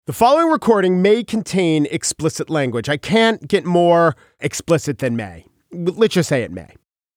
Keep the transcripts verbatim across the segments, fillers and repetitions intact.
The following recording may contain explicit language. I can't get more explicit than may. Let's just say it may.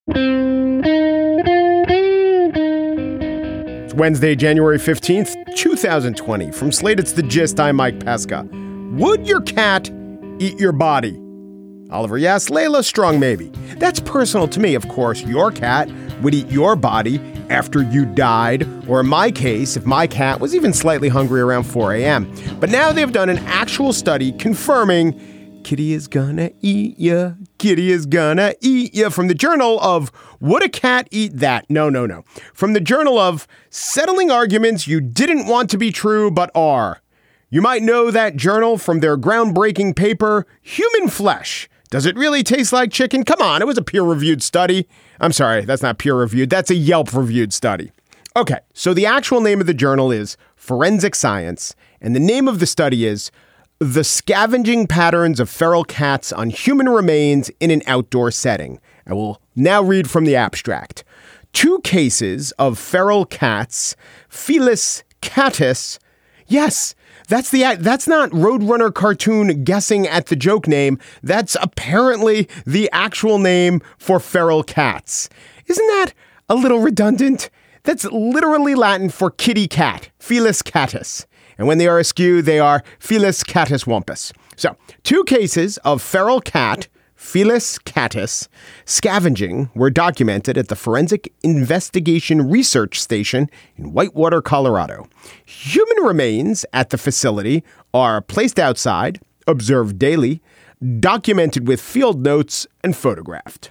It's Wednesday, January fifteenth, twenty twenty. From Slate, it's The Gist. I'm Mike Pesca. Would your cat eat your body? Oliver, yes. Layla, strong maybe. That's personal to me, of course. Your cat would eat your body after you died, or in my case, if my cat was even slightly hungry around four a.m. But now they've done an actual study confirming kitty is gonna eat ya, kitty is gonna eat ya, from the Journal of Would a Cat Eat That? No, no, no. From the Journal of Settling Arguments You Didn't Want to Be True But Are. You might know that journal from their groundbreaking paper, Human Flesh. Does it really taste like chicken? Come on, it was a peer-reviewed study. I'm sorry, that's not peer-reviewed. That's a Yelp-reviewed study. Okay, so the actual name of the journal is Forensic Science, and the name of the study is The Scavenging Patterns of Feral Cats on Human Remains in an Outdoor Setting. I will now read from the abstract. Two cases of feral cats, Felis catus. Yes, That's the that's not Roadrunner cartoon guessing at the joke name. That's apparently the actual name for feral cats. Isn't that a little redundant? That's literally Latin for kitty cat, Felis catus. And when they are askew, they are Felis catus wampus. So, two cases of feral cat, Felis catus, scavenging were documented at the Forensic Investigation Research Station in Whitewater, Colorado. Human remains at the facility are placed outside, observed daily, documented with field notes, and photographed.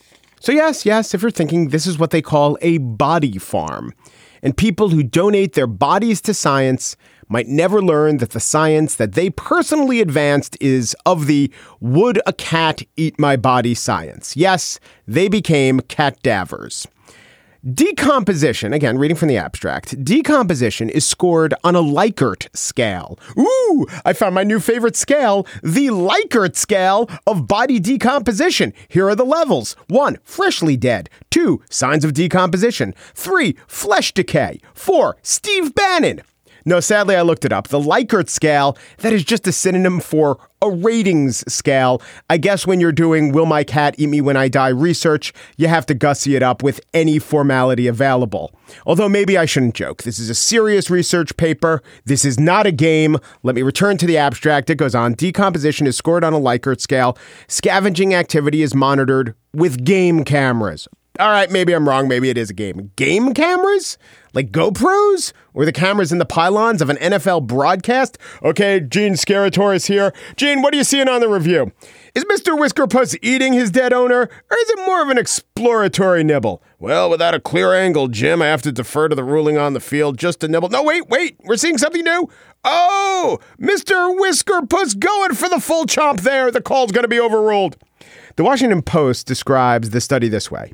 So yes, yes, if you're thinking this is what they call a body farm, and people who donate their bodies to science might never learn that the science that they personally advanced is of the would a cat eat my body science. Yes, they became cadavers. Decomposition, again, reading from the abstract, decomposition is scored on a Likert scale. Ooh, I found my new favorite scale, the Likert scale of body decomposition. Here are the levels. One, freshly dead. Two, signs of decomposition. Three, flesh decay. Four, Steve Bannon. No, sadly, I looked it up. The Likert scale, that is just a synonym for a ratings scale. I guess when you're doing Will My Cat Eat Me When I Die research, you have to gussy it up with any formality available. Although maybe I shouldn't joke. This is a serious research paper. This is not a game. Let me return to the abstract. It goes on. Decomposition is scored on a Likert scale. Scavenging activity is monitored with game cameras. All right, maybe I'm wrong. Maybe it is a game. Game cameras? Like GoPros? Or the cameras in the pylons of an N F L broadcast? Okay, Gene Scaratore here. Gene, what are you seeing on the review? Is Mister Whiskerpuss eating his dead owner, or is it more of an exploratory nibble? Well, without a clear angle, Jim, I have to defer to the ruling on the field just to nibble. No, wait, wait, we're seeing something new? Oh, Mister Whiskerpuss going for the full chomp there. The call's going to be overruled. The Washington Post describes the study this way.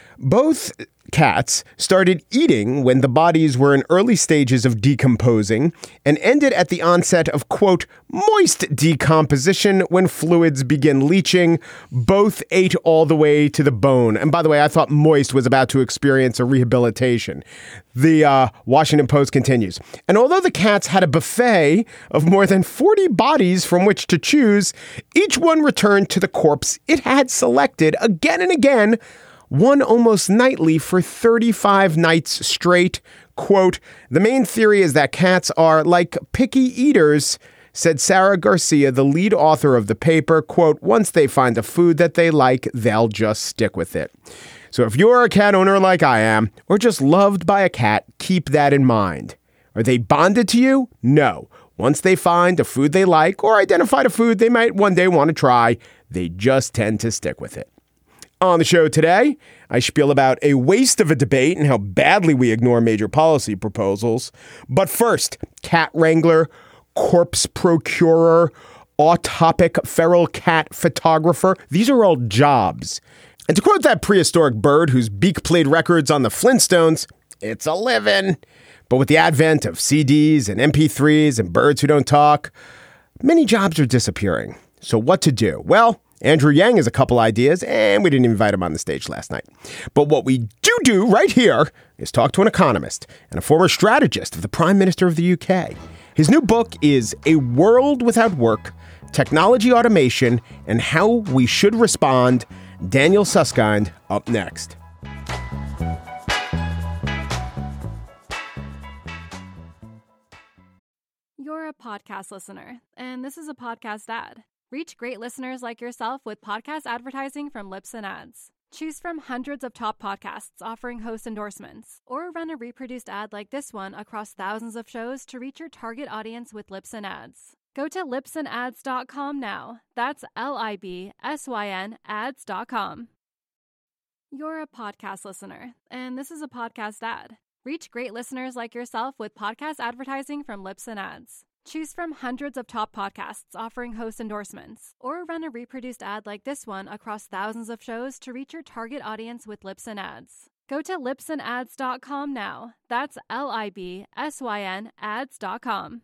Both cats started eating when the bodies were in early stages of decomposing and ended at the onset of, quote, moist decomposition when fluids begin leaching. Both ate all the way to the bone. And by the way, I thought moist was about to experience a rehabilitation. The uh, Washington Post continues. And although the cats had a buffet of more than forty bodies from which to choose, each one returned to the corpse it had selected again and again, one almost nightly for thirty-five nights straight. Quote, the main theory is that cats are like picky eaters, said Sarah Garcia, the lead author of the paper. Quote, once they find a food that they like, they'll just stick with it. So if you're a cat owner like I am, or just loved by a cat, keep that in mind. Are they bonded to you? No. Once they find a food they like or identified a food they might one day want to try, they just tend to stick with it. On the show today, I spiel about a waste of a debate and how badly we ignore major policy proposals. But first, cat wrangler, corpse procurer, autopic feral cat photographer. These are all jobs. And to quote that prehistoric bird whose beak played records on the Flintstones, it's a living. But with the advent of C Ds and M P threes and birds who don't talk, many jobs are disappearing. So what to do? Well, Andrew Yang has a couple ideas, and we didn't invite him on the stage last night. But what we do do right here is talk to an economist and a former strategist of the Prime Minister of the U K. His new book is A World Without Work, Technology, Automation, and How We Should Respond. Daniel Susskind up next. You're a podcast listener, and this is a podcast ad. Reach great listeners like yourself with podcast advertising from Libsyn Ads. Choose from hundreds of top podcasts offering host endorsements, or run a reproduced ad like this one across thousands of shows to reach your target audience with Libsyn Ads. Go to libsyn ads dot com now. That's L I B S Y N ads dot com. You're a podcast listener, and this is a podcast ad. Reach great listeners like yourself with podcast advertising from Libsyn Ads. Choose from hundreds of top podcasts offering host endorsements, or run a reproduced ad like this one across thousands of shows to reach your target audience with Libsyn Ads. Go to libsyn ads dot com now. That's L I B S Y N ads dot com.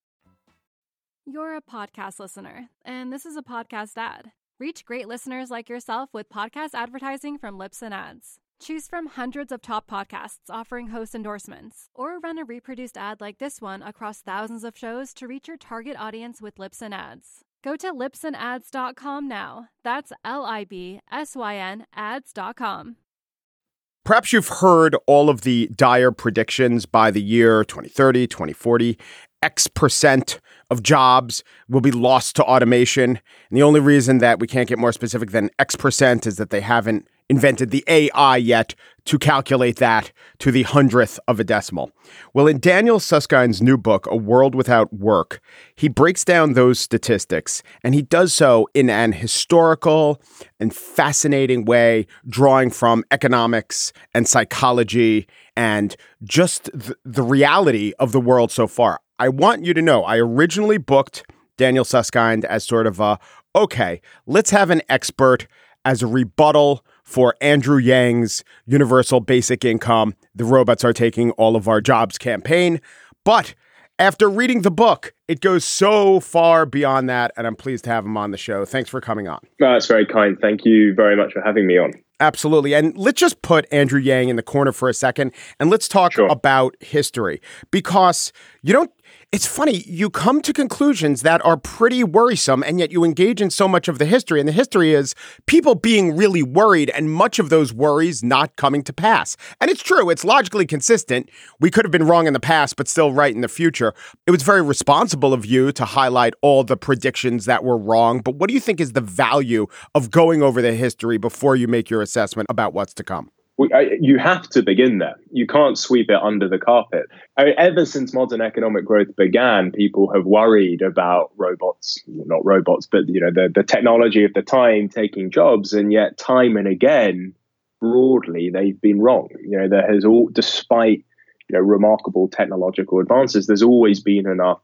You're a podcast listener, and this is a podcast ad. Reach great listeners like yourself with podcast advertising from Libsyn Ads. Choose from hundreds of top podcasts offering host endorsements, or run a reproduced ad like this one across thousands of shows to reach your target audience with Libsyn Ads. Go to libsyn ads dot com now. That's L I B S Y N ads dot com. Perhaps you've heard all of the dire predictions by the year twenty thirty, twenty forty. X percent of jobs will be lost to automation. And the only reason that we can't get more specific than X percent is that they haven't invented the A I yet to calculate that to the hundredth of a decimal. Well, in Daniel Susskind's new book, A World Without Work, he breaks down those statistics, and he does so in an historical and fascinating way, drawing from economics and psychology and just th- the reality of the world so far. I want you to know, I originally booked Daniel Susskind as sort of a, okay, let's have an expert as a rebuttal for Andrew Yang's Universal Basic Income, the robots are taking all of our jobs campaign. But after reading the book, it goes so far beyond that, and I'm pleased to have him on the show. Thanks for coming on. No, that's very kind. Thank you very much for having me on. Absolutely. And let's just put Andrew Yang in the corner for a second, and let's talk Sure. about history, because you don't, it's funny, you come to conclusions that are pretty worrisome, and yet you engage in so much of the history. And the history is people being really worried and much of those worries not coming to pass. And it's true. It's logically consistent. We could have been wrong in the past, but still right in the future. It was very responsible of you to highlight all the predictions that were wrong. But what do you think is the value of going over the history before you make your assessment about what's to come? We, I, you have to begin there. You can't sweep it under the carpet. I mean, ever since modern economic growth began, people have worried about robots, not robots, but you know the, the technology of the time taking jobs, and yet time and again, broadly, they've been wrong. You know, there has all, despite you know remarkable technological advances, there's always been enough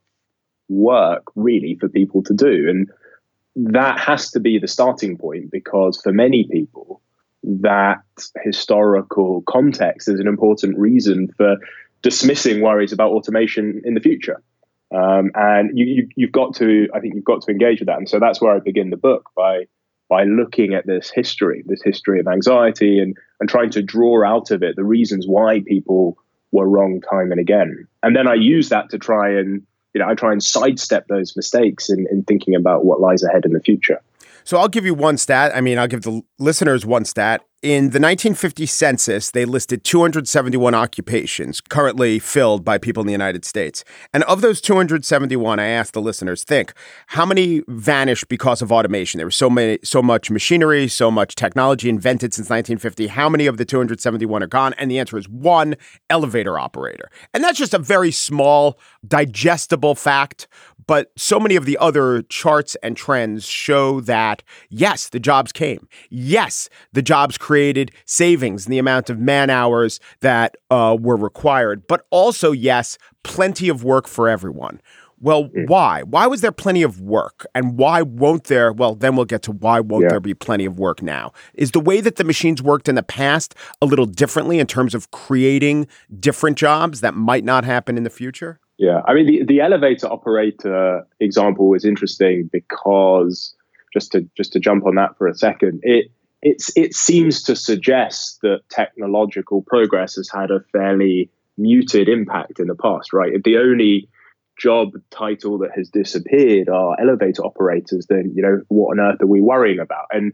work really for people to do, and that has to be the starting point, because for many people, that historical context is an important reason for dismissing worries about automation in the future. Um, and you, you, you've got to, I think you've got to engage with that. And so that's where I begin the book, by by looking at this history, this history of anxiety, and, and trying to draw out of it the reasons why people were wrong time and again. And then I use that to try and, you know, I try and sidestep those mistakes in, in thinking about what lies ahead in the future. So I'll give you one stat. I mean, I'll give the listeners one stat. In the nineteen fifty census, they listed two hundred seventy-one occupations currently filled by people in the United States. And of those two hundred seventy-one, I asked the listeners, think, how many vanished because of automation? There was so many, so much machinery, so much technology invented since nineteen fifty. How many of the two hundred seventy-one are gone? And the answer is one, elevator operator. And that's just a very small, digestible fact. But so many of the other charts and trends show that, yes, the jobs came. Yes, the jobs created savings in the amount of man hours that uh, were required. But also, yes, plenty of work for everyone. Well, why? Why was there plenty of work? And why won't there? Well, then we'll get to why won't Yeah. there be plenty of work now? Is the way that the machines worked in the past a little differently in terms of creating different jobs that might not happen in the future? Yeah, I mean, the, the elevator operator example is interesting because, just to just to jump on that for a second, it it's it seems to suggest that technological progress has had a fairly muted impact in the past, right? If the only job title that has disappeared are elevator operators, then, you know, what on earth are we worrying about? And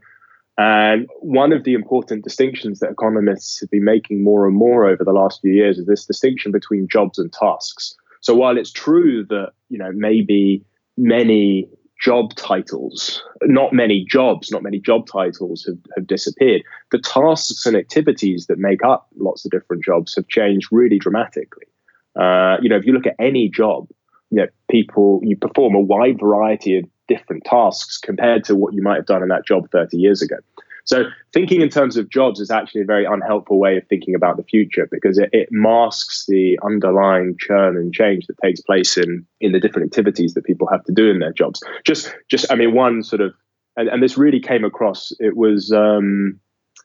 And one of the important distinctions that economists have been making more and more over the last few years is this distinction between jobs and tasks. So while it's true that, you know, maybe many job titles, not many jobs, not many job titles have, have disappeared, the tasks and activities that make up lots of different jobs have changed really dramatically. Uh, you know, if you look at any job, you know, people, you perform a wide variety of different tasks compared to what you might have done in that job thirty years ago. So thinking in terms of jobs is actually a very unhelpful way of thinking about the future, because it, it masks the underlying churn and change that takes place in, in the different activities that people have to do in their jobs. Just, just I mean, one sort of, and, and this really came across, it was um,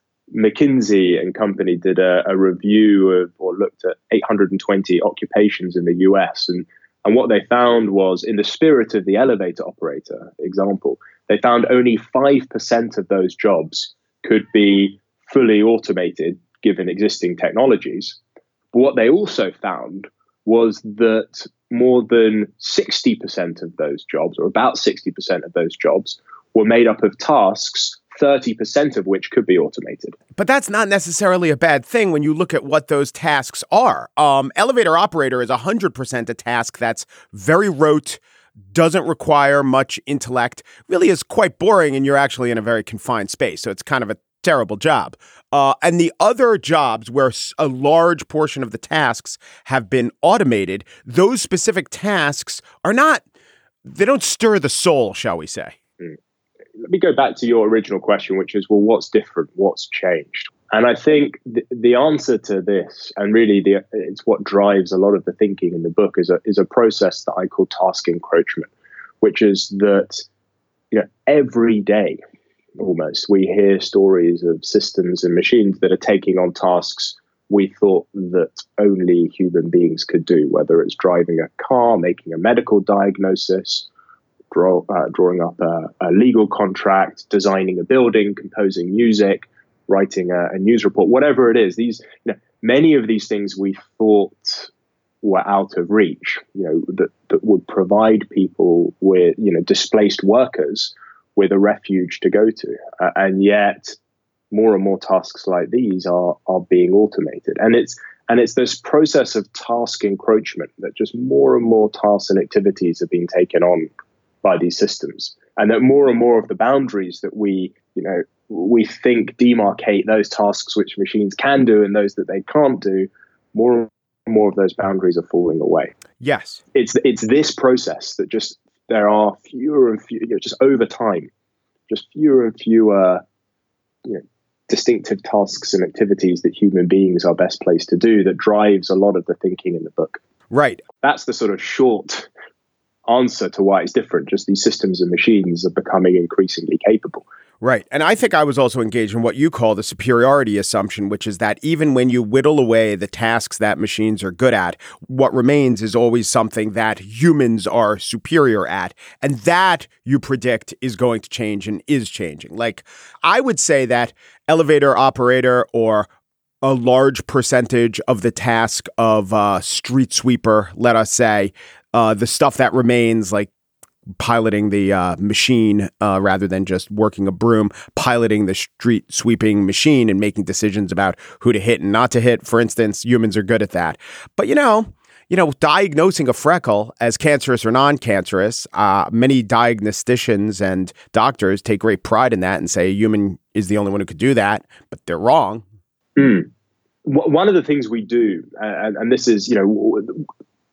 McKinsey and Company did a, a review of, or looked at eight hundred twenty occupations in the U S, and And what they found was, in the spirit of the elevator operator example, they found only five percent of those jobs could be fully automated given existing technologies. But what they also found was that more than sixty percent of those jobs, or about sixty percent of those jobs, were made up of tasks, thirty percent of which could be automated. But that's not necessarily a bad thing when you look at what those tasks are. Um, elevator operator is one hundred percent a task that's very rote, doesn't require much intellect, really is quite boring, and you're actually in a very confined space. So it's kind of a terrible job. Uh, and the other jobs where a large portion of the tasks have been automated, those specific tasks are not, they don't stir the soul, shall we say. Mm. Let me go back to your original question, which is, well, what's different? What's changed? And I think the, the answer to this, and really the, it's what drives a lot of the thinking in the book, is a, is a process that I call task encroachment, which is that, you know, every day, almost, we hear stories of systems and machines that are taking on tasks we thought that only human beings could do, whether it's driving a car, making a medical diagnosis, Draw, uh, drawing up a, a legal contract, designing a building, composing music, writing a, a news report, whatever it is. These, you know, many of these things we thought were out of reach, you know, that, that would provide people with, you know, displaced workers with a refuge to go to. Uh, and yet more and more tasks like these are are being automated. And it's And it's this process of task encroachment that just more and more tasks and activities are being taken on by these systems, and that more and more of the boundaries that we, you know, we think demarcate those tasks which machines can do and those that they can't do, more and more of those boundaries are falling away. Yes. It's it's this process that just, there are fewer and fewer, you know, just over time, just fewer and fewer, you know, distinctive tasks and activities that human beings are best placed to do, that drives a lot of the thinking in the book. Right. That's the sort of short answer to why it's different. Just these systems and machines are becoming increasingly capable. Right. And I think I was also engaged in what you call the superiority assumption, which is that even when you whittle away the tasks that machines are good at, what remains is always something that humans are superior at. And that, you predict, is going to change and is changing. Like, I would say that elevator operator, or a large percentage of the task of uh, street sweeper, let us say, uh, the stuff that remains, like piloting the uh, machine uh, rather than just working a broom, piloting the street sweeping machine and making decisions about who to hit and not to hit. For instance, humans are good at that. But, you know, you know, diagnosing a freckle as cancerous or non-cancerous, uh, many diagnosticians and doctors take great pride in that and say a human is the only one who could do that, but they're wrong. Mm. One of the things we do, and, and this is, you know,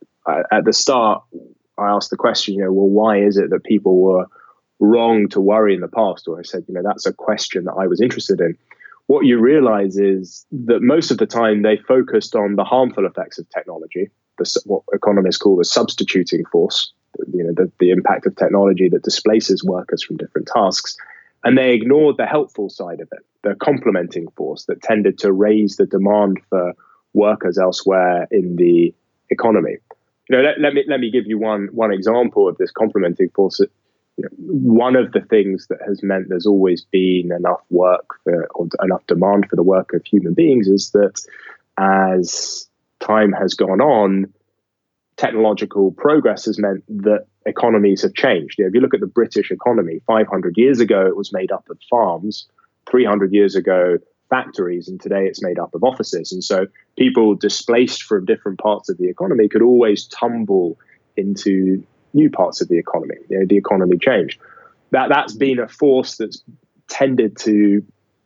at the start, I asked the question, you know, well, why is it that people were wrong to worry in the past? Or I said, you know, that's a question that I was interested in. What you realize is that most of the time they focused on the harmful effects of technology, the, what economists call the substituting force, you know, the, the impact of technology that displaces workers from different tasks. And they ignored the helpful side of it, the complementing force that tended to raise the demand for workers elsewhere in the economy. You know, let, let me let me give you one one example of this complementing force. You know, one of the things that has meant there's always been enough work for, or enough demand for the work of human beings is that as time has gone on, technological progress has meant that economies have changed. You know, if you look at the British economy, five hundred years ago, it was made up of farms. three hundred years ago, factories, and today it's made up of offices. And so people displaced from different parts of the economy could always tumble into new parts of the economy. You know, the economy changed. That, that's been a force that's tended to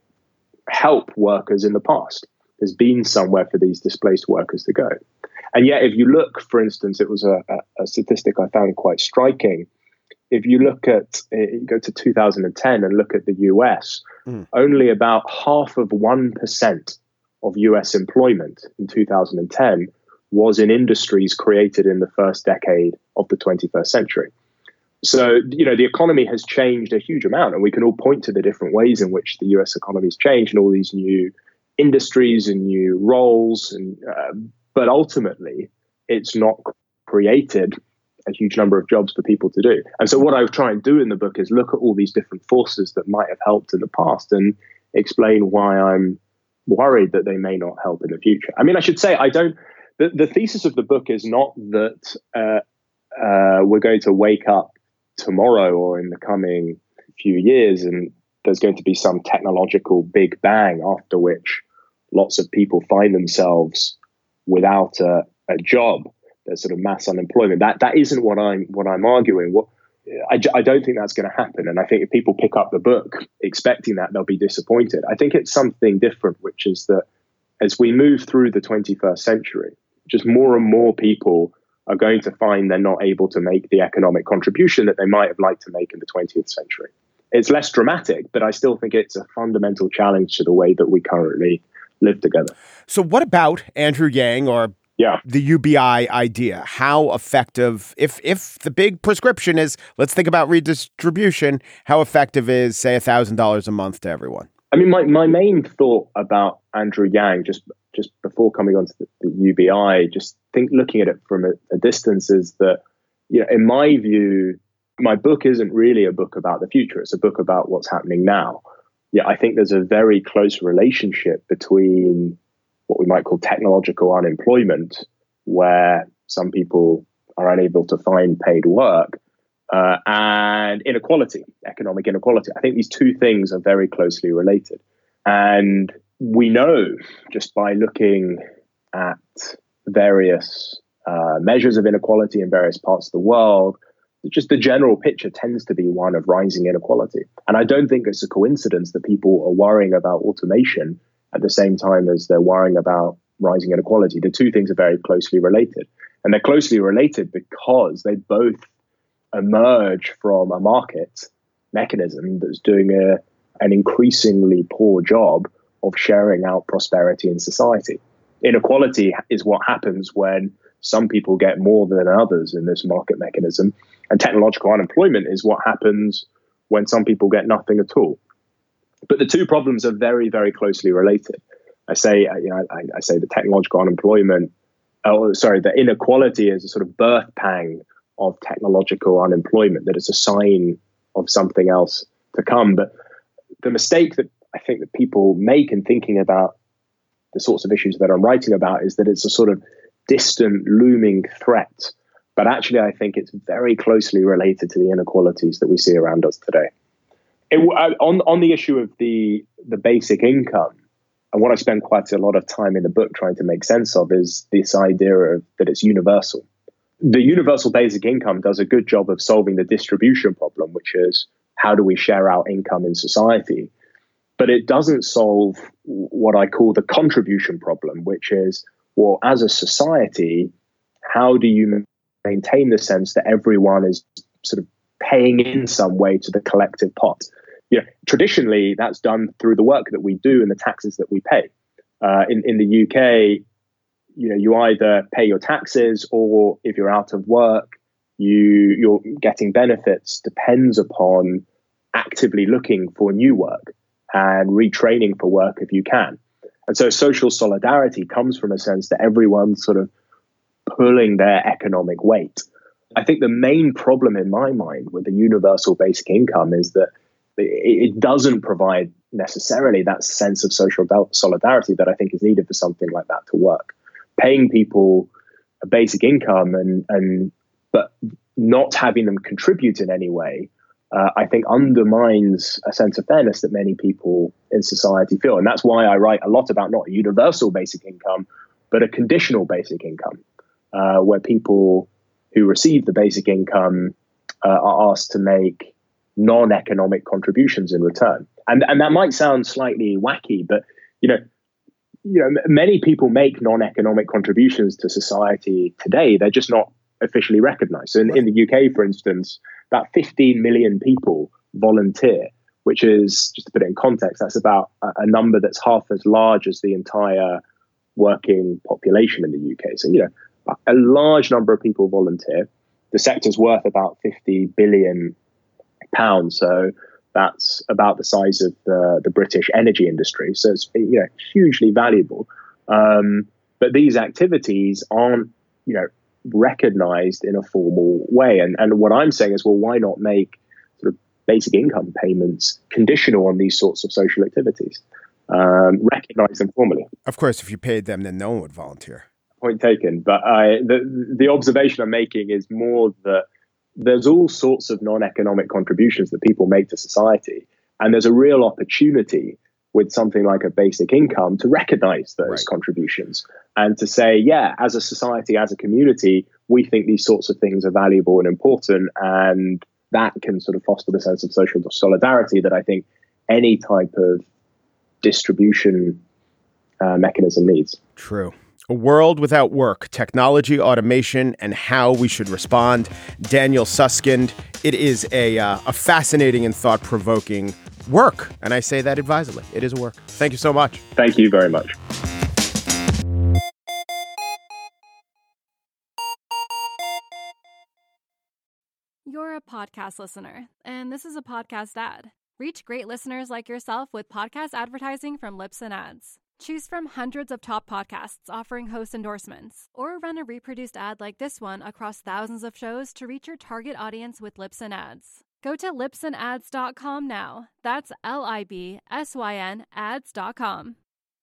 help workers in the past. There's been somewhere for these displaced workers to go. And yet, if you look, for instance, it was a, a statistic I found quite striking. If you look at, you go to two thousand ten and look at the U S, mm. only about half of one percent of U S employment in two thousand ten was in industries created in the first decade of the twenty-first century. So, you know, the economy has changed a huge amount, and we can all point to the different ways in which the U S economy has changed and all these new industries and new roles. And uh, but ultimately, it's not created a huge number of jobs for people to do. And so what I try and do in the book is look at all these different forces that might have helped in the past and explain why I'm worried that they may not help in the future. I mean, I should say, I don't, the, the thesis of the book is not that uh, uh, we're going to wake up tomorrow or in the coming few years and there's going to be some technological big bang after which lots of people find themselves without a, a job. There's sort of mass unemployment. That that isn't what I'm what I'm arguing. What I, I don't think that's going to happen. And I think if people pick up the book expecting that, they'll be disappointed. I think it's something different, which is that as we move through the twenty-first century, just more and more people are going to find they're not able to make the economic contribution that they might have liked to make in the twentieth century. It's less dramatic, but I still think it's a fundamental challenge to the way that we currently live together. So what about Andrew Yang or Yeah. the U B I idea? How effective, if if the big prescription is, let's think about redistribution, how effective is, say, one thousand dollars a month to everyone? I mean, my, my main thought about Andrew Yang, just just before coming on to the, the U B I, just think looking at it from a, a distance is that, you know, in my view, my book isn't really a book about the future. It's a book about what's happening now. Yeah, I think there's a very close relationship between what we might call technological unemployment, where some people are unable to find paid work, uh, and inequality, economic inequality. I think these two things are very closely related. And we know just by looking at various uh, measures of inequality in various parts of the world, just the general picture tends to be one of rising inequality. And I don't think it's a coincidence that people are worrying about automation at the same time as they're worrying about rising inequality. The two things are very closely related. And they're closely related because they both emerge from a market mechanism that's doing a, an increasingly poor job of sharing out prosperity in society. Inequality is what happens when some people get more than others in this market mechanism. And technological unemployment is what happens when some people get nothing at all. But the two problems are very, very closely related. I say, you know, I, I say the technological unemployment, oh, sorry, the inequality is a sort of birth pang of technological unemployment, that it's a sign of something else to come. But the mistake that I think that people make in thinking about the sorts of issues that I'm writing about is that it's a sort of distant, looming threat. But actually, I think it's very closely related to the inequalities that we see around us today. It, on, on the issue of the, the basic income, and what I spend quite a lot of time in the book trying to make sense of is this idea of that it's universal. The universal basic income does a good job of solving the distribution problem, which is how do we share out income in society? But it doesn't solve what I call the contribution problem, which is, well, as a society, how do you maintain the sense that everyone is sort of paying in some way to the collective pot? You know, traditionally, that's done through the work that we do and the taxes that we pay. Uh, in, in the U K, you know, you either pay your taxes, or if you're out of work, you you're getting benefits depends upon actively looking for new work and retraining for work if you can. And so social solidarity comes from a sense that everyone's sort of pulling their economic weight. I think the main problem in my mind with the universal basic income is that it doesn't provide necessarily that sense of social solidarity that I think is needed for something like that to work. Paying people a basic income and and but not having them contribute in any way, uh, I think undermines a sense of fairness that many people in society feel. And that's why I write a lot about not a universal basic income, but a conditional basic income, uh, where people who receive the basic income uh, are asked to make non-economic contributions in return. And and that might sound slightly wacky, but you know, you know, many people make non-economic contributions to society today. They're just not officially recognized. So in, in the U K, for instance, about fifteen million people volunteer, which is, just to put it in context, that's about a, a number that's half as large as the entire working population in the U K. So, you know, a large number of people volunteer. The sector's worth about fifty billion pounds. So that's about the size of the, the British energy industry. So it's, you know, hugely valuable. Um, but these activities aren't, you know, recognized in a formal way. And, and what I'm saying is, well, why not make sort of basic income payments conditional on these sorts of social activities? Um, recognize them formally. Of course, if you paid them, then no one would volunteer. Point taken. But I, the, the observation I'm making is more that there's all sorts of non-economic contributions that people make to society. And there's a real opportunity with something like a basic income to recognize those Right. contributions and to say, yeah, as a society, as a community, we think these sorts of things are valuable and important. And that can sort of foster the sense of social solidarity that I think any type of distribution uh, mechanism needs. True. A world without work, technology, automation, and how we should respond. Daniel Susskind. It is a uh, a fascinating and thought-provoking work, and I say that advisedly. It is a work. Thank you so much. Thank you very much. You're a podcast listener, and this is a podcast ad. Reach great listeners like yourself with podcast advertising from Libsyn Ads. Choose from hundreds of top podcasts offering host endorsements, or run a reproduced ad like this one across thousands of shows to reach your target audience with Libsyn Ads. Go to libsyn ads dot com now. That's L I B S Y N ads dot com.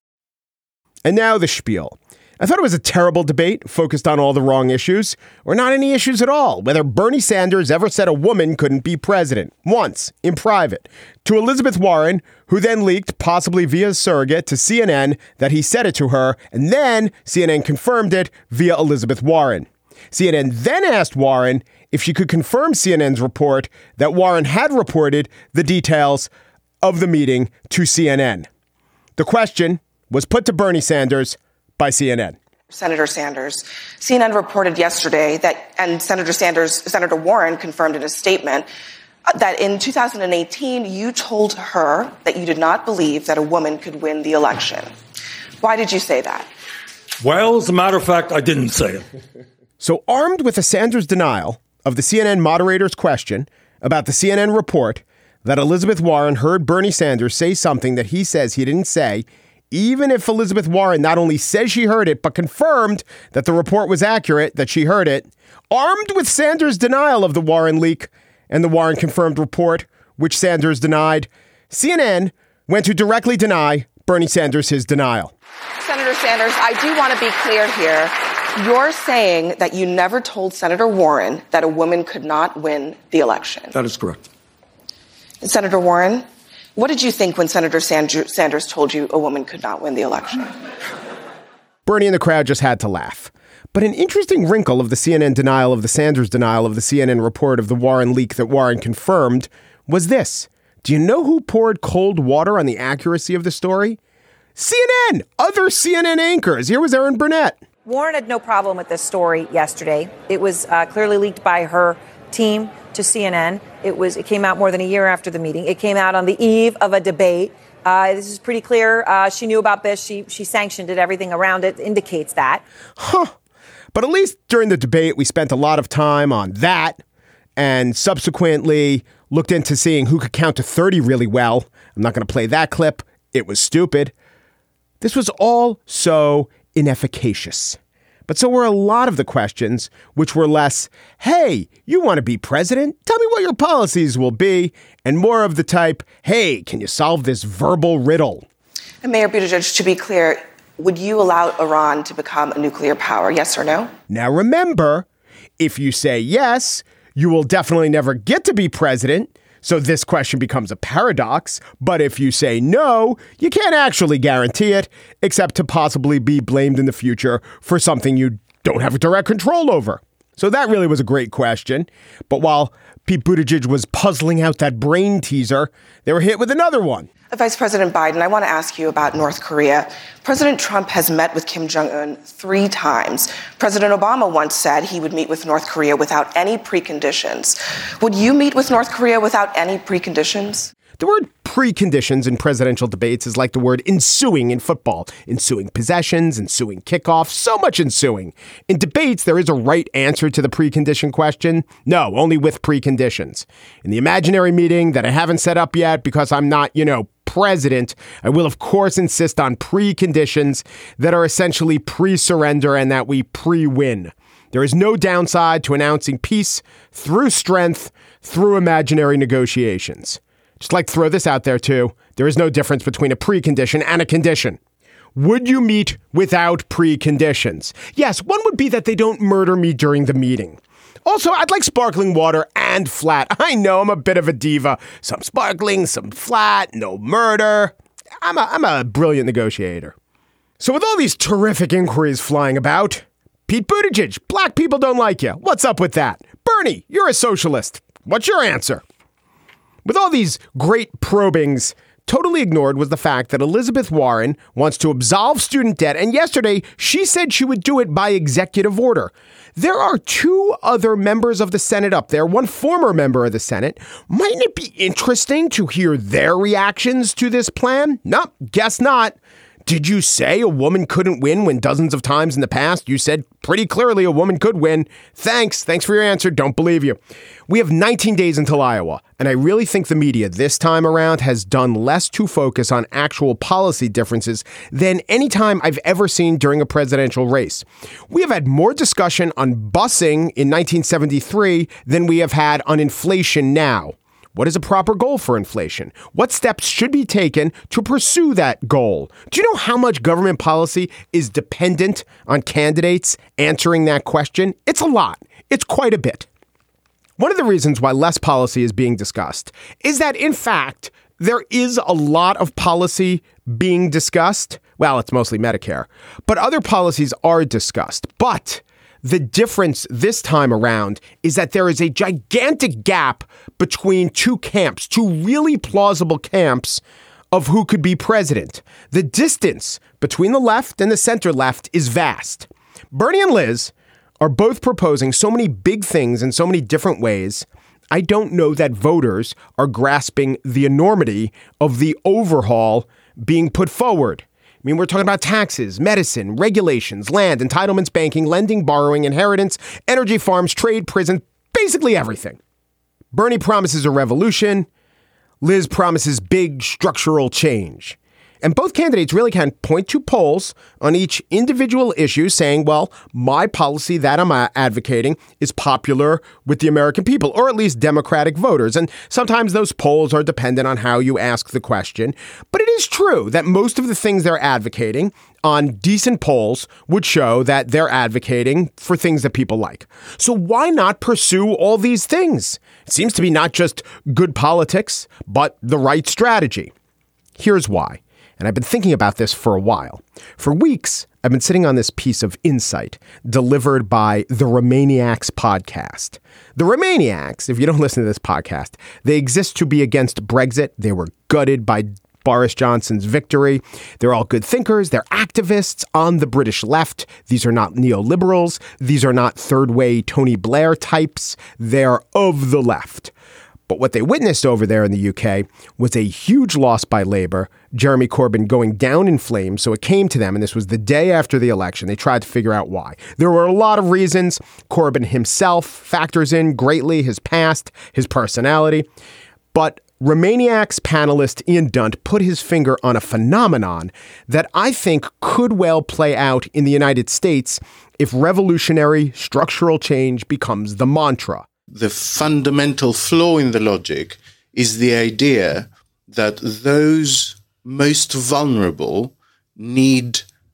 And now the spiel. I thought it was a terrible debate focused on all the wrong issues, or not any issues at all. Whether Bernie Sanders ever said a woman couldn't be president, once, in private, to Elizabeth Warren, who then leaked, possibly via surrogate, to C N N that he said it to her, and then C N N confirmed it via Elizabeth Warren. C N N then asked Warren if she could confirm C N N's report that Warren had reported the details of the meeting to C N N. The question was put to Bernie Sanders by C N N. Senator Sanders, C N N reported yesterday that, and Senator Sanders, Senator Warren confirmed in a statement uh, that in two thousand eighteen, you told her that you did not believe that a woman could win the election. Why did you say that? Well, as a matter of fact, I didn't say it. So armed with a Sanders denial of the C N N moderator's question about the C N N report that Elizabeth Warren heard Bernie Sanders say something that he says he didn't say, even if Elizabeth Warren not only says she heard it, but confirmed that the report was accurate, that she heard it, armed with Sanders' denial of the Warren leak and the Warren confirmed report, which Sanders denied, C N N went to directly deny Bernie Sanders his denial. Senator Sanders, I do want to be clear here. You're saying that you never told Senator Warren that a woman could not win the election. That is correct. Senator Warren, what did you think when Senator Sanders told you a woman could not win the election? Bernie and the crowd just had to laugh. But an interesting wrinkle of the C N N denial of the Sanders denial of the C N N report of the Warren leak that Warren confirmed was this. Do you know who poured cold water on the accuracy of the story? C N N! Other C N N anchors. Here was Erin Burnett. Warren had no problem with this story yesterday. It was uh, clearly leaked by her team to C N N. It was. It came out more than a year after the meeting. It came out on the eve of a debate. Uh, this is pretty clear. Uh, she knew about this. She she sanctioned it. Everything around it indicates that. Huh. But at least during the debate, we spent a lot of time on that and subsequently looked into seeing who could count to thirty really well. I'm not going to play that clip. It was stupid. This was all so inefficacious. But so were a lot of the questions, which were less, hey, you want to be president? Tell me what your policies will be, and more of the type, hey, can you solve this verbal riddle? And Mayor Buttigieg, to be clear, would you allow Iran to become a nuclear power? Yes or no? Now, remember, if you say yes, you will definitely never get to be president. So this question becomes a paradox. But if you say no, you can't actually guarantee it, except to possibly be blamed in the future for something you don't have direct control over. So that really was a great question. But while Pete Buttigieg was puzzling out that brain teaser, they were hit with another one. Vice President Biden, I want to ask you about North Korea. President Trump has met with Kim Jong-un three times. President Obama once said he would meet with North Korea without any preconditions. Would you meet with North Korea without any preconditions? The word preconditions in presidential debates is like the word ensuing in football. Ensuing possessions, ensuing kickoffs, so much ensuing. In debates, there is a right answer to the precondition question. No, only with preconditions. In the imaginary meeting that I haven't set up yet because I'm not, you know, president, I will, of course, insist on preconditions that are essentially pre-surrender and that we pre-win. There is no downside to announcing peace through strength, through imaginary negotiations. Just like to throw this out there, too. There is no difference between a precondition and a condition. Would you meet without preconditions? Yes, one would be that they don't murder me during the meeting. Also, I'd like sparkling water and flat. I know I'm a bit of a diva. Some sparkling, some flat, no murder. I'm a, I'm a brilliant negotiator. So with all these terrific inquiries flying about, Pete Buttigieg, black people don't like you. What's up with that? Bernie, you're a socialist. What's your answer? With all these great probings, totally ignored was the fact that Elizabeth Warren wants to absolve student debt, and yesterday she said she would do it by executive order. There are two other members of the Senate up there, one former member of the Senate. Mightn't it be interesting to hear their reactions to this plan? Nope, guess not. Did you say a woman couldn't win when dozens of times in the past you said pretty clearly a woman could win? Thanks. Thanks for your answer. Don't believe you. We have nineteen days until Iowa, and I really think the media this time around has done less to focus on actual policy differences than any time I've ever seen during a presidential race. We have had more discussion on busing in nineteen seventy-three than we have had on inflation now. What is a proper goal for inflation? What steps should be taken to pursue that goal? Do you know how much government policy is dependent on candidates answering that question? It's a lot. It's quite a bit. One of the reasons why less policy is being discussed is that, in fact, there is a lot of policy being discussed. Well, it's mostly Medicare, but other policies are discussed. But the difference this time around is that there is a gigantic gap between two camps, two really plausible camps of who could be president. The distance between the left and the center left is vast. Bernie and Liz are both proposing so many big things in so many different ways. I don't know that voters are grasping the enormity of the overhaul being put forward. I mean, we're talking about taxes, medicine, regulations, land, entitlements, banking, lending, borrowing, inheritance, energy, farms, trade, prison, basically everything. Bernie promises a revolution. Liz promises big structural change. And both candidates really can point to polls on each individual issue saying, well, my policy that I'm advocating is popular with the American people, or at least Democratic voters. And sometimes those polls are dependent on how you ask the question. But it is true that most of the things they're advocating on decent polls would show that they're advocating for things that people like. So why not pursue all these things? It seems to be not just good politics, but the right strategy. Here's why. And I've been thinking about this for a while. For weeks, I've been sitting on this piece of insight delivered by the Remainiacs podcast. The Remainiacs, if you don't listen to this podcast, they exist to be against Brexit. They were gutted by Boris Johnson's victory. They're all good thinkers. They're activists on the British left. These are not neoliberals. These are not third way Tony Blair types. They're of the left. But what they witnessed over there in the U K was a huge loss by Labour, Jeremy Corbyn going down in flames. So it came to them, and this was the day after the election. They tried to figure out why. There were a lot of reasons. Corbyn himself factors in greatly, his past, his personality. But Remainiacs panelist Ian Dunt put his finger on a phenomenon that I think could well play out in the United States if revolutionary structural change becomes the mantra. The fundamental flaw in the logic is the idea that those most vulnerable need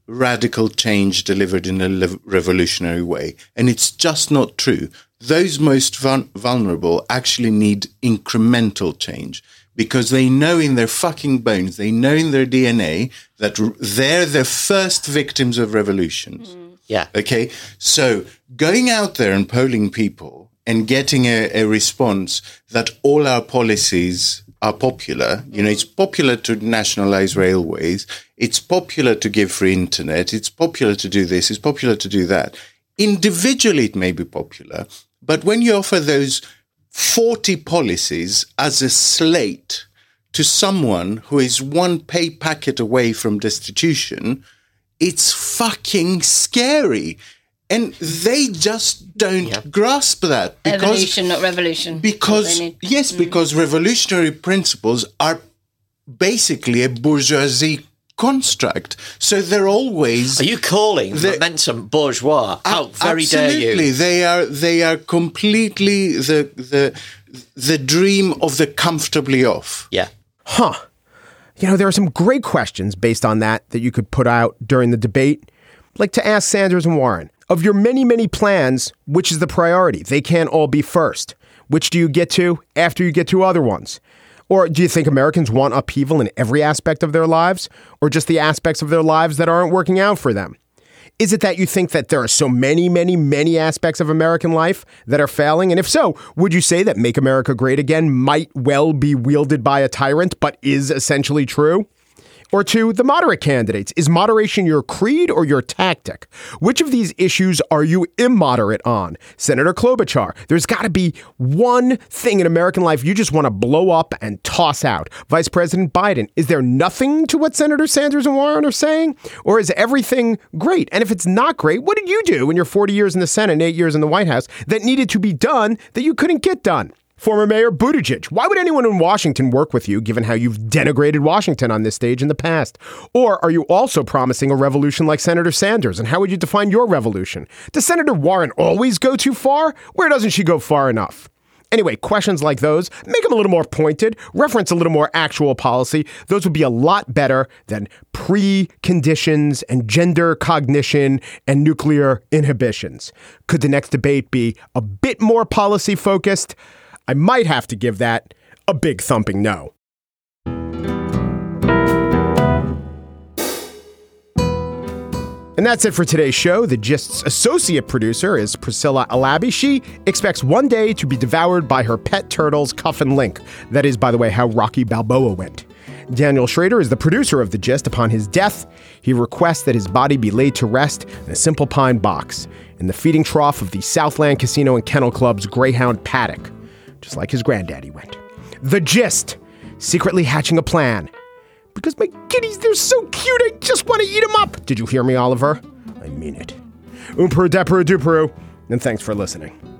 radical change delivered in a le- revolutionary way. And it's just not true. Those most vul- vulnerable actually need incremental change because they know in their fucking bones, they know in their D N A that r- they're the first victims of revolutions. Mm. Yeah. Okay. So going out there and polling people and getting a, a response that all our policies are popular. You know, it's popular to nationalize railways. It's popular to give free internet. It's popular to do this. It's popular to do that. Individually, it may be popular. But when you offer those forty policies as a slate to someone who is one pay packet away from destitution, it's fucking scary. And they just don't yeah. grasp that. Because, Evolution, not revolution. Because, yes, mm. because revolutionary principles are basically a bourgeoisie construct. So they're always... Are you calling the, momentum bourgeois? How very absolutely. dare you? They are, they are completely the, the, the dream of the comfortably off. Yeah. Huh. You know, there are some great questions based on that that you could put out during the debate. Like to ask Sanders and Warren, of your many, many plans, which is the priority? They can't all be first. Which do you get to after you get to other ones? Or do you think Americans want upheaval in every aspect of their lives, or just the aspects of their lives that aren't working out for them? Is it that you think that there are so many, many, many aspects of American life that are failing? And if so, would you say that Make America Great Again might well be wielded by a tyrant, but is essentially true? Or two, the moderate candidates. Is moderation your creed or your tactic? Which of these issues are you immoderate on? Senator Klobuchar, there's got to be one thing in American life you just want to blow up and toss out. Vice President Biden, is there nothing to what Senator Sanders and Warren are saying? Or is everything great? And if it's not great, what did you do in your forty years in the Senate and eight years in the White House that needed to be done that you couldn't get done? Former Mayor Buttigieg, why would anyone in Washington work with you, given how you've denigrated Washington on this stage in the past? Or are you also promising a revolution like Senator Sanders? And how would you define your revolution? Does Senator Warren always go too far? Where doesn't she go far enough? Anyway, questions like those, make them a little more pointed, reference a little more actual policy. Those would be a lot better than preconditions and gender cognition and nuclear inhibitions. Could the next debate be a bit more policy focused? I might have to give that a big thumping no. And that's it for today's show. The Gist's associate producer is Priscilla Alabi. She expects one day to be devoured by her pet turtle's cuff and link. That is, by the way, how Rocky Balboa went. Daniel Schrader is the producer of The Gist. Upon his death, he requests that his body be laid to rest in a simple pine box in the feeding trough of the Southland Casino and Kennel Club's Greyhound paddock, just like his granddaddy went. The Gist, secretly hatching a plan. Because my kitties, they're so cute, I just want to eat them up. Did you hear me, Oliver? I mean it. Oomperu, deperu, duperu, and thanks for listening.